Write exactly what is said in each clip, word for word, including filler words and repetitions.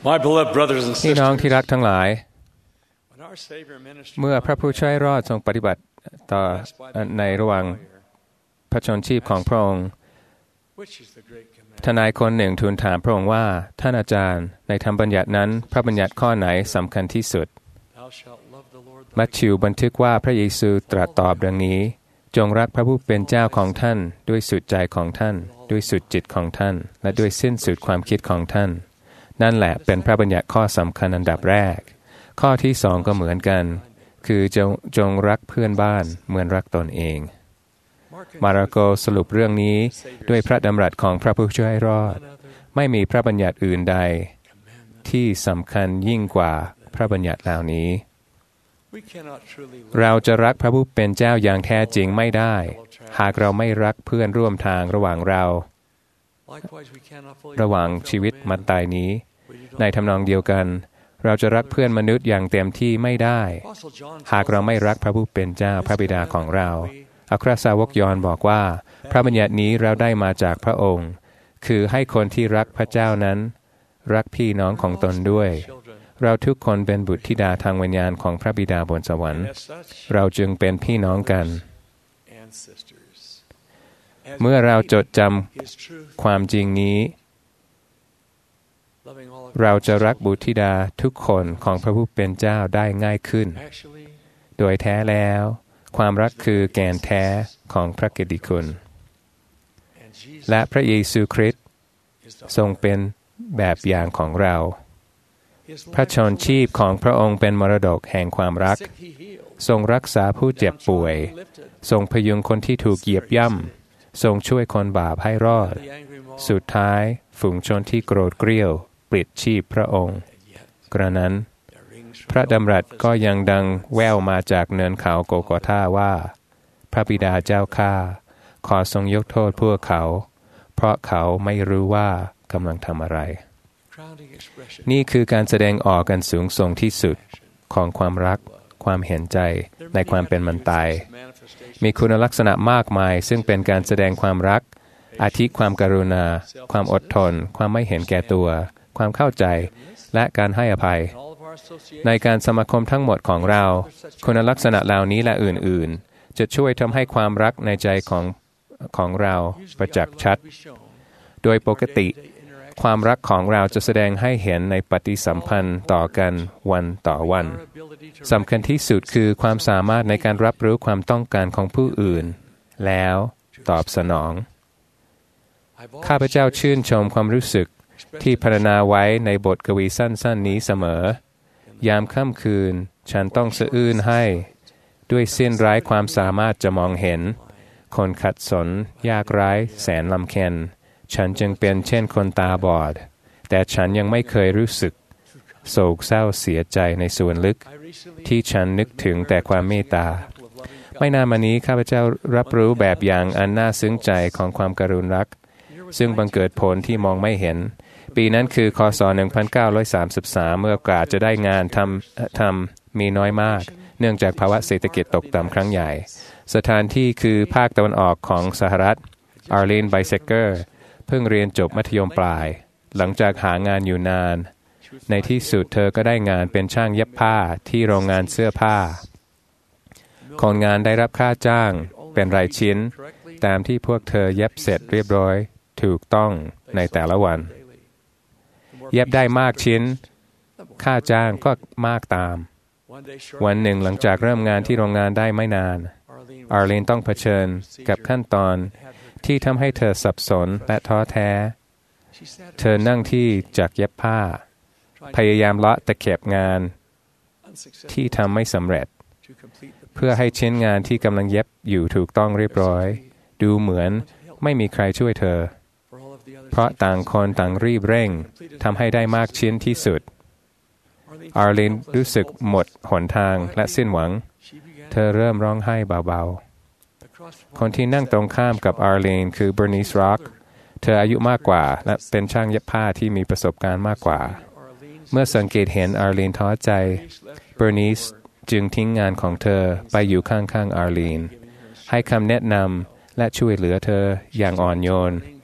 My beloved brothers and พี่น้อง sisters, ที่รักทั้งหลาย when our Savior ministered เมื่อพระผู้ช่วยรอดทรงปฏิบัติต่อในระหว่างพระชนชีพของพระองค์ which is the great command? ทนายคนหนึ่งทูลถามพระองค์ว่าท่านอาจารย์ในธรรมบัญญัตินั้นพระบัญญัติข้อไหนสำคัญที่สุด Thou shalt love the Lord thy มัทธิวบันทึกว่าพระเยซูตรัสตอบดังนี้จงรักพระผู้เป็นเจ้าของท่านด้วยสุดใจของท่านด้วยสุดจิตของท่านและด้วยสิ้นสุดความคิดของท่านนั่นแหละเป็นพระบัญญัติข้อสำคัญอันดับแรกข้อที่สองก็เหมือนกันคือจงจงรักเพื่อนบ้านเหมือนรักตนเองมาระโกสรุปเรื่องนี้ด้วยพระดำรัสของพระผู้ช่วยรอดไม่มีพระบัญญัติอื่นใดที่สำคัญยิ่งกว่าพระบัญญัติเหล่านี้เราจะรักพระผู้เป็นเจ้าอย่างแท้จริงไม่ได้หากเราไม่รักเพื่อนร่วมทางระหว่างเราระหว่างชีวิตมัตตายนี้ในทำนองเดียวกันเราจะรักเพื่อนมนุษย์อย่างเต็มที่ไม่ได้หากเราไม่รักพระผู้เป็นเจ้าพระบิดาของเราอัครสาวกยอห์นบอกว่าพระบัญญัตินี้เราได้มาจากพระองค์คือให้คนที่รักพระเจ้านั้นรักพี่น้องของตนด้วยเราทุกคนเป็นบุตรธิดาทางวิญญาณของพระบิดาบนสวรรค์เราจึงเป็นพี่น้องกันเมื่อเราจดจำความจริงนี้เราจะรักบุตรธิดาทุกคนของพระผู้เป็นเจ้าได้ง่ายขึ้นโดยแท้แล้วความรักคือแกนแท้ของพระกิตติคุณและพระเยซูคริสต์ทรงเป็นแบบอย่างของเราพระชนชีพของพระองค์เป็นมรดกแห่งความรักทรงรักษาผู้เจ็บป่วยทรงพยุงคนที่ถูกเหยียบย่ำทรงช่วยคนบาปให้รอดสุดท้ายฝูงชนที่โกรธเกรี้ยวปลิดชีพพระองค์กระนั้นพระดำรัสก็ยังดังแว่วมาจากเนินเขาโกโกธาว่าพระบิดาเจ้าข้าขอทรงยกโทษพวกเขาเพราะเขาไม่รู้ว่ากำลังทำอะไรนี่คือการแสดงออกกันสูงส่งที่สุดของความรักความเห็นใจในความเป็นมันตายมีคุณลักษณะมากมายซึ่งเป็นการแสดงความรักอาทิความกรุณาความอดทนความไม่เห็นแก่ตัวความเข้าใจและการให้อภัยในการสมาคมทั้งหมดของเราคุณลักษณะเหล่านี้และอื่นๆจะช่วยทำให้ความรักในใจของของเราประจักษ์ชัดโดยปกติความรักของเราจะแสดงให้เห็นในปฏิสัมพันธ์ต่อกันวันต่อวันสำคัญที่สุดคือความสามารถในการรับรู้ความต้องการของผู้อื่นแล้วตอบสนองข้าพเจ้าชื่นชมความรู้สึกที่พรรณนาไว้ในบทกวีสั้นๆนี้เสมอยามค่ำคืนฉันต้องสะอื้นให้ด้วยสิ้นไร้ความสามารถจะมองเห็นคนขัดสนยากไร้แสนลำเค็ญฉันจึงเป็นเช่นคนตาบอดแต่ฉันยังไม่เคยรู้สึกโศกเศร้าเสียใจในส่วนลึกที่ฉันนึกถึงแต่ความเมตตาไม่นานมานี้ข้าพเจ้ารับรู้แบบอย่างอันน่าซึ้งใจของความกรุณรักซึ่งบังเกิดผลที่มองไม่เห็นปีนั้นคือคศหนึ่งพันเก้าร้อยสามสิบสามเมื่อโอกาสจะได้งานทำทำมีน้อยมากเนื่องจากภาวะเศรษฐกิจตกต่ำครั้งใหญ่สถานที่คือภาคตะวันออกของสหรัฐอาร์ลีนไบเซเกอร์เพิ่งเรียนจบมัธยมปลายหลังจากหางานอยู่นานในที่สุดเธอก็ได้งานเป็นช่างเย็บผ้าที่โรงงานเสื้อผ้าคนงานได้รับค่าจ้างเป็นรายชิ้นตามที่พวกเธอเย็บเสร็จเรียบร้อยถูกต้องในแต่ละวันเย็บได้มากชิ้นค่าจ้างก็มากตามวันหนึ่งหลังจากเริ่มงานที่โรงงานได้ไม่นานอาร์ลีนต้องเผชิญกับขั้นตอนที่ทำให้เธอสับสนและท้อแท้เธอนั่งที่จักรเย็บผ้าพยายามเลาะตะเข็บงานที่ทำไม่สำเร็จเพื่อให้ชิ้นงานที่กำลังเย็บอยู่ถูกต้องเรียบร้อยดูเหมือนไม่มีใครช่วยเธอเพราะต่างคนต่างรีบเร่งทำให้ได้มากชิ้นที่สุดอาร์ลีนรู้สึกหมดหนทางและสิ้นหวังเธอเริ่มร้องไห้เบาๆคนที่นั่งตรงข้ามกับอาร์ลีนคือเบอร์นีสร็อกเธออายุมากกว่าและเป็นช่างเย็บผ้าที่มีประสบการณ์มากกว่าเมื่อสังเกตเห็นอาร์ลีนท้อใจเบอร์นีสจึงทิ้งงานของเธอไปอยู่ข้างๆอาร์ลีนให้คำแนะนำและช่วยเหลือเธออย่างอ่อนโยน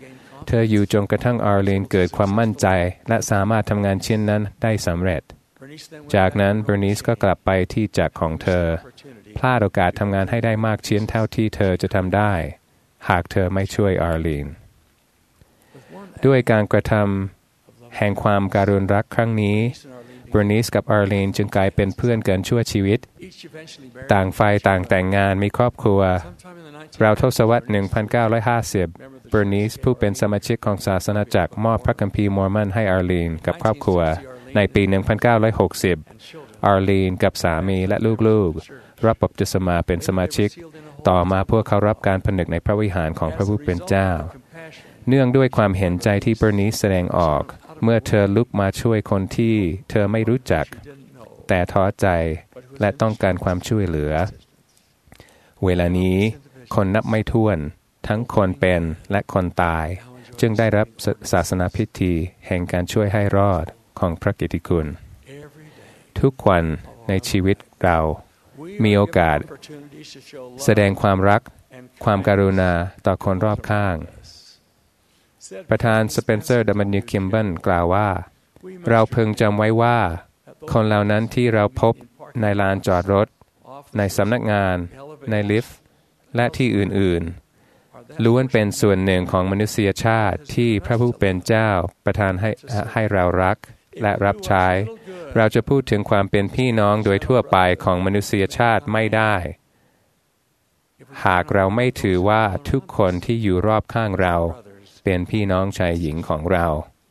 เธออยู่จนกระทั่งอาร์ลีนเกิดความมั่นใจและสามารถทำงานเช่นนั้นได้สำเร็จจากนั้นเบอร์นิสก็กลับไปที่จักรของเธอพลาดโอกาสทำงานให้ได้มากเช่นเท่าที่เธอจะทำได้หากเธอไม่ช่วยอาร์ลีนด้วยการกระทำแห่งความการุณรักครั้งนี้เบอร์นิสกับอาร์ลีนจึงกลายเป็นเพื่อนกันชั่วชีวิตต่างฝ่ายต่างแต่งงานมีครอบครัวราวทศวรรษ หนึ่งพันเก้าร้อยห้าสิบ เบอร์นิสผู้เป็นสมาชิกของศาสนาจักรมอบพระคัมภีร์มอร์มอนให้อาร์ลีนกับครอบครัวในปี หนึ่งพันเก้าร้อยหกสิบ อาร์ลีนกับสามีและลูกๆรับบัพติศมาเป็นสมาชิกต่อมาพวกเขารับการผนึกในพระวิหารของพระผู้เป็นเจ้าเนื่องด้วยความเห็นใจที่เบอร์นิสแสดงออกเมื่อเธอลุกมาช่วยคนที่เธอไม่รู้จักแต่ท้อใจและต้องการความช่วยเหลือเวลานี้คนนับไม่ถ้วนทั้งคนเป็นและคนตายจึงได้รับศาสนาพิธีแห่งการช่วยให้รอดของพระกิตติคุณทุกวันในชีวิตเรามีโอกาสแสดงความรักความกรุณาต่อคนรอบข้างประธานสเปนเซอร์ดัมเบลคิมเบิลกล่าวว่าเราพึงจำไว้ว่าคนเหล่านั้นที่เราพบในลานจอดรถในสำนักงานในลิฟต์และที่อื่นๆล้วนเป็นส่วนหนึ่งของมนุษยชาติที่พระผู้เป็นเจ้าประทานให้ให้เรารักและรับใช้เราจะพูดถึงความเป็นพี่น้องโดยทั่วไปของมนุษยชาติไม่ได้หากเราไม่ถือว่าทุกคนที่อยู่รอบข้างเราเป็นพี่น้องชายหญิงของเรา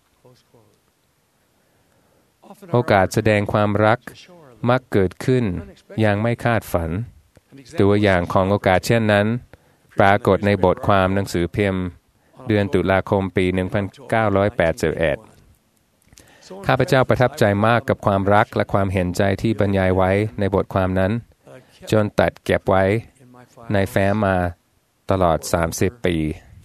โอกาสแสดงความรักมักเกิดขึ้นอย่างไม่คาดฝันตัวอย่างของโอกาสเช่นนั้นปรากฏในบทความหนังสือพิมพ์เดือนตุลาคมปี หนึ่งพันเก้าร้อยแปดสิบเอ็ด ข้าพเจ้าประทับใจมากกับความรักและความเห็นใจที่บรรยายไว้ในบทความนั้นจนตัดเก็บไว้ในแฟ้มมาตลอดสามสิบปี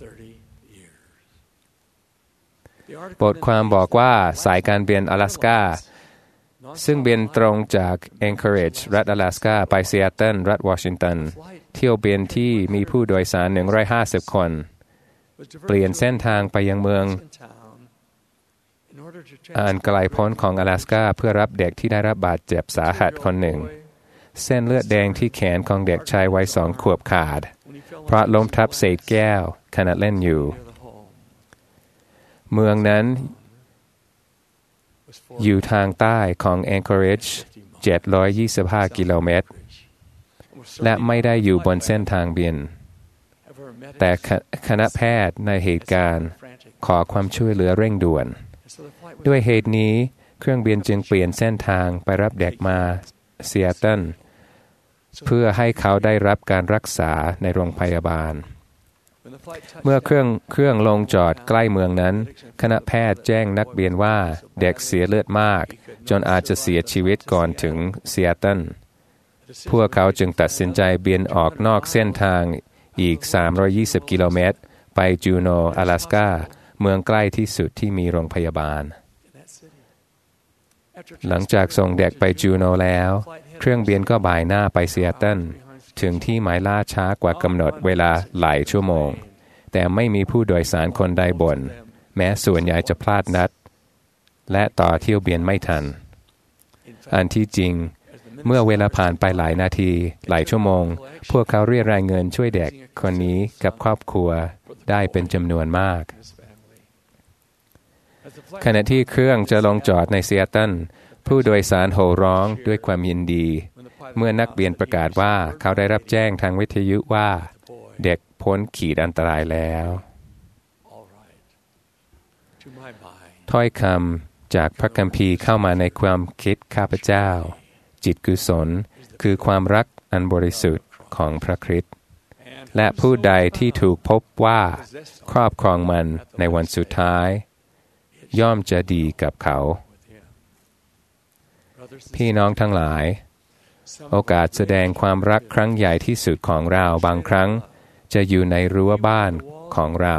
บทความบอกว่าสายการบิน阿拉斯าซึ่งบินตรงจาก Anchorage รัฐ阿拉斯าไปซีแอตเทิลรัฐวอชิงตันเที่ยวบินที่มีผู้โดยสารหนึ่งร้อยห้าสิบคนเปลี่ยนเส้นทางไปยังเมืองอันไกลโพ้นของ阿拉斯าเพื่อรับเด็กที่ได้รับบาดเจ็บสาหัสคนหนึ่งเส้นเลือดแดงที่แขนของเด็กชายวัยสองขวบขาดเพราะล้มทับเศษแก้วขณะเล่นอยู่เมืองนั้นอยู่ทางใต้ของ Anchorage เจ็ดร้อยยี่สิบห้ากิโลเมตรและไม่ได้อยู่บนเส้นทางบินแต่คณะแพทย์ในเหตุการณ์ขอความช่วยเหลือเร่งด่วนด้วยเหตุนี้เครื่องบินจึงเปลี่ยนเส้นทางไปรับเด็กมาซีแอตเทิลเพื่อให้เขาได้รับการรักษาในโรงพยาบาลเมื่อเครื่องเครื่องลงจอดใกล้เมืองนั้นคณะแพทย์แจ้งนักบินว่าเด็กเสียเลือดมากจนอาจจะเสียชีวิตก่อนถึงซีแอตเทิลพวกเขาจึงตัดสินใจบินออกนอกเส้นทางอีกสามร้อยยี่สิบกิโลเมตรไปจูโน阿拉斯าเมืองใกล้ที่สุดที่มีโรงพยาบาลหลังจากส่งเด็กไปจูโนแล้วเครื่องบินก็บ่ายหน้าไปซีแอตเทิลถึงที่หมายล่าช้ากว่ากำหนดเวลาหลายชั่วโมงแต่ไม่มีผู้โดยสารคนใดบ่นแม้ส่วนใหญ่จะพลาดนัดและต่อเที่ยวบินไม่ทันอันที่จริงเมื่อเวลาผ่านไปหลายนาทีหลายชั่วโมงพวกเขาเรียรายเงินช่วยเด็กคนนี้กับครอบครัวได้เป็นจำนวนมากขณะที่เครื่องจะลงจอดในซีแอตเทิลผู้โดยสารโห่ร้องด้วยความยินดีเมื่อนักบินประกาศว่าเขาได้รับแจ้งทางวิทยุว่าเด็กพ้นขีดอันตรายแล้วถ้อยคำจากพระคัมภีร์เข้ามาในความคิดข้าพเจ้าจิตกุศลคือความรักอันบริสุทธิ์ของพระคริสต์และผู้ใดที่ถูกพบว่าครอบครองมันในวันสุดท้ายย่อมจะดีกับเขาพี่น้องทั้งหลายโอกาสแสดงความรักครั้งใหญ่ที่สุดของเราบางครั้งจะอยู่ในรั้วบ้านของเรา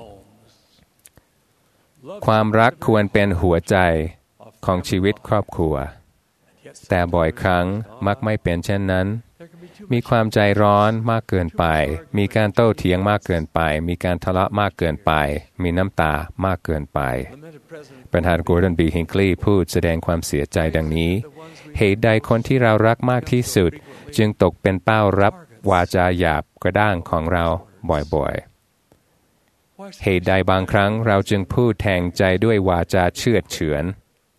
ความรักควรเป็นหัวใจของชีวิตครอบครัวแต่บ่อยครั้งมักไม่เป็นเช่นนั้นมีความใจร้อนมากเกินไปมีการโต้เถียงมากเกินไปมีการทะเลาะมากเกินไปมีน้ำตามากเกินไปประธานกอร์ดอนบีฮิงคลีย์พูดแสดงความเสียใจดังนี้เหตุใดคนที่เรารักมากที่สุดจึงตกเป็นเป้ารับวาจาหยาบกระด้างของเราบ่อยๆเหตุใดบางครั้งเราจึงพูดแทงใจด้วยวาจาเชือดเฉือน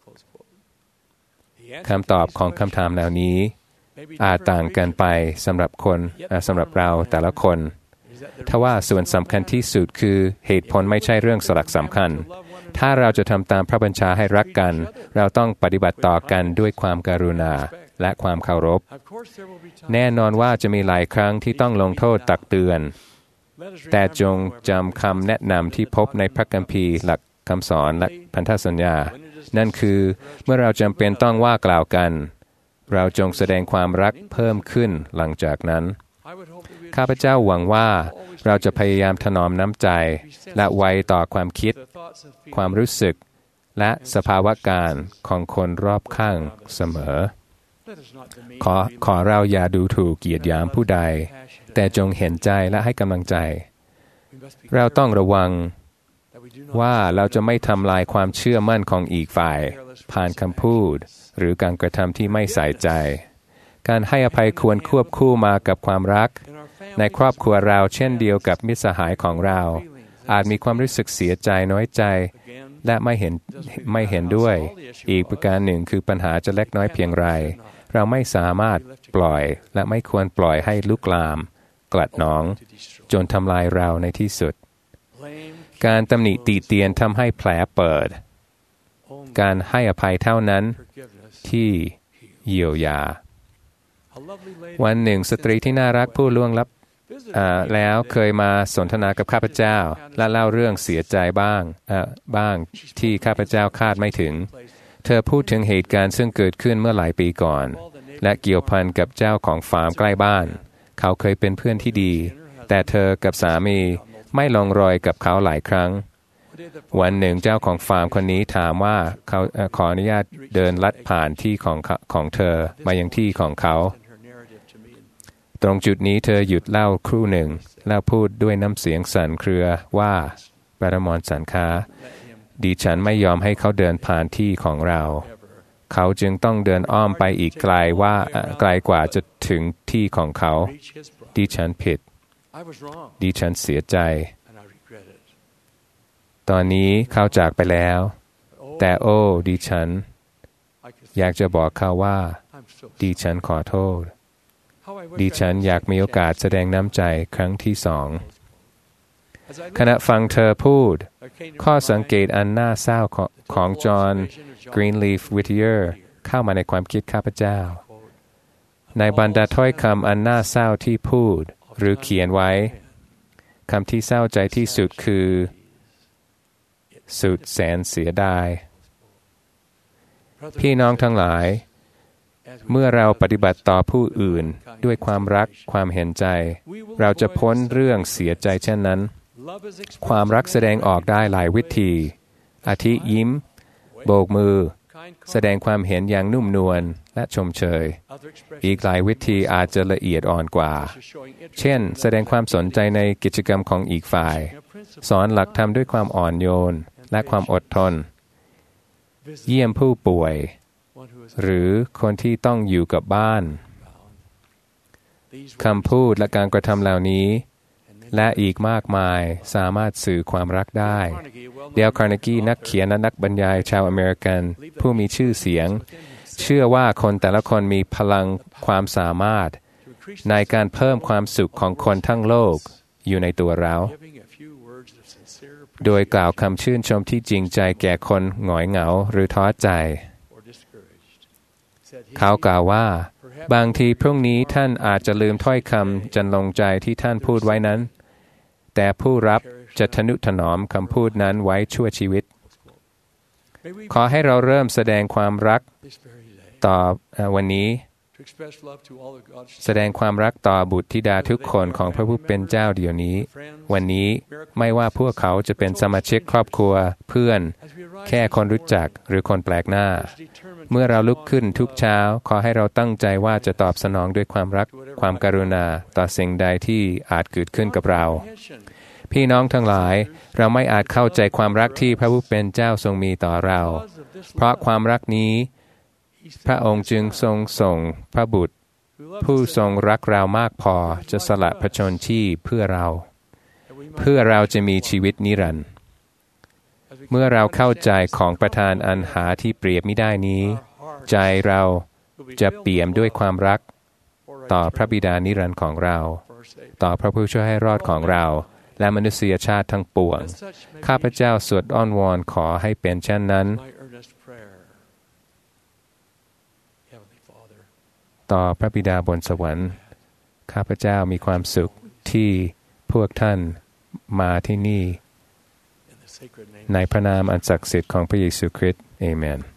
คำตอบของคำถามเหล่านี้อาจต่างกันไปสำหรับคนสำหรับเราแต่ละคนทว่าส่วนสำคัญที่สุดคือเหตุผลไม่ใช่เรื่องสลักสำคัญถ้าเราจะทำตามพระบัญชาให้รักกันเราต้องปฏิบัติต่อกันด้วยความกรุณาและความเคารพแน่นอนว่าจะมีหลายครั้งที่ต้องลงโทษตักเตือนแต่จงจำคำแนะนำที่พบในพระคัมภีร์หลักคำสอนและพันธสัญญานั่นคือเมื่อเราจำเป็นต้องว่ากล่าวกันเราจงแสดงความรักเพิ่มขึ้นหลังจากนั้นข้าพเจ้าหวังว่าเราจะพยายามถนอมน้ำใจและไวต่อความคิดความรู้สึกและสภาวะการของคนรอบข้างเสมอขอขอเราอย่าดูถูกเกียรติยามผู้ใดแต่จงเห็นใจและให้กำลังใจเราต้องระวังว่าเราจะไม่ทำลายความเชื่อมั่นของอีกฝ่ายผ่านคำพูดหรือการกระทำที่ไม่ใส่ใจการให้อภัยควรควบคู่มากับความรักในครอบครัวเราเช่นเดียวกับมิตรสหายของเราอาจมีความรู้สึกเสียใจน้อยใจและไม่เห็นไม่เห็นด้วยอีกประการหนึ่งคือปัญหาจะเล็กน้อยเพียงไรเราไม่สามารถปล่อยและไม่ควรปล่อยให้ลุกลามกลัดหนองจนทำลายเราในที่สุดการตำหนิติเตียนทำให้แผลเปิดการให้อภัยเท่านั้นที่เยียวยาวันหนึ่งสตรีที่น่ารักผู้ล่วงลับแล้วเคยมาสนทนากับข้าพเจ้าและเล่าเรื่องเสียใจบ้างบ้างที่ข้าพเจ้าคาดไม่ถึงเธอพูดถึงเหตุการณ์ซึ่งเกิดขึ้นเมื่อหลายปีก่อนและเกี่ยวพันกับเจ้าของฟาร์มใกล้บ้านเขาเคยเป็นเพื่อนที่ดีแต่เธอกับสามีไม่ลงรอยกับเขาหลายครั้งวันหนึ่งเจ้าของฟาร์มคนนี้ถามว่าเขาขออนุญาตเดินลัดผ่านที่ของของเธอมายังที่ของเขาตรงจุดนี้เธอหยุดเล่าครู่หนึ่งแล้วพูดด้วยน้ำเสียงสั่นเครือว่าปรมรสันค้าดิฉันไม่ยอมให้เขาเดินผ่านที่ของเราเขาจึงต้องเดินอ้อมไปอีกไกลว่าไกลกว่าจะถึงที่ของเขาดิฉันผิดดิฉันเสียใจตอนนี้เขาจากไปแล้วแต่โอ้ดิฉันอยากจะบอกเขาว่าดิฉันขอโทษดิฉันอยากมีโอกาสแสดงน้ำใจครั้งที่สองขณะฟังเธอพูดข้อสังเกตอันน่าเศร้าของจอห์นกรีนลีฟวิทเยอร์เข้ามาในความคิดข้าพเจ้าในบรรดาถ้อยคำอันน่าเศร้าที่พูดหรือเขียนไว้คำที่เศร้าใจที่สุดคือสุดแสนเสียดายพี่น้องทั้งหลายเมื่อเราปฏิบัติต่อผู้อื่นด้วยความรักความเห็นใจเราจะพ้นเรื่องเสียใจเช่นนั้นความรักแสดงออกได้หลายวิธีอาทิยิ้มโบกมือแสดงความเห็นอย่างนุ่มนวลและชมเชยอีกหลายวิธีอาจจะละเอียดอ่อนกว่าเช่นแสดงความสนใจในกิจกรรมของอีกฝ่ายสอนหลักธรรมด้วยความอ่อนโยนและความอดทนเยี่ยมผู้ป่วยหรือคนที่ต้องอยู่กับบ้านคำพูดและการกระทำเหล่านี้และอีกมากมายสามารถสื่อความรักได้เดล คาร์เนกีนักเขียนและนักบรรยายชาวอเมริกันผู้มีชื่อเสียงเชื่อว่าคนแต่ละคนมีพลังความสามารถในการเพิ่มความสุขของคนทั้งโลกอยู่ในตัวเราโดยกล่าวคำชื่นชมที่จริงใจแก่คนหงอยเหงาหรือท้อใจเขากล่าวว่าบางทีพรุ่งนี้ท่านอาจจะลืมถ้อยคำจันลงใจที่ท่านพูดไว้นั้นแต่ผู้รับจะทนุถนอมคำพูดนั้นไว้ชั่วชีวิตขอให้เราเริ่มแสดงความรักต่อวันนี้แสดงความรักต่อบุตรธิดาทุกคนของพระผู้เป็นเจ้าเดี๋ยวนี้วันนี้ไม่ว่าพวกเขาจะเป็นสมาชิกครอบครัวเพื่อนแค่คนรู้จักหรือคนแปลกหน้าเมื่อเราลุกขึ้นทุกเช้าขอให้เราตั้งใจว่าจะตอบสนองด้วยความรักความกรุณาต่อสิ่งใดที่อาจเกิดขึ้นกับเราพี่น้องทั้งหลายเราไม่อาจเข้าใจความรักที่พระผู้เป็นเจ้าทรงมีต่อเราเพราะความรักนี้พระองค์จึงทรงส่งพระบุตรผู้ทรงรักเรามากพอจะสละพระชนชีพเพื่อเราเพื่อเราจะมีชีวิตนิรันดร์เมื่อเราเข้าใจของประทานอันหาที่เปรียบไม่ได้นี้ใจเราจะเปี่ยมด้วยความรักต่อพระบิดานิรันดร์ของเราต่อพระผู้ช่วยให้รอดของเราและมนุษยชาติทั้งปวงข้าพเจ้าสวดอ้อนวอนขอให้เป็นเช่นนั้นต่อพระบิดาบนสวรรค์ข้าพเจ้ามีความสุขที่พวกท่านมาที่นี่ในพระนามอันศักดิ์สิทธิ์ของพระเยซูคริสต์อาเมน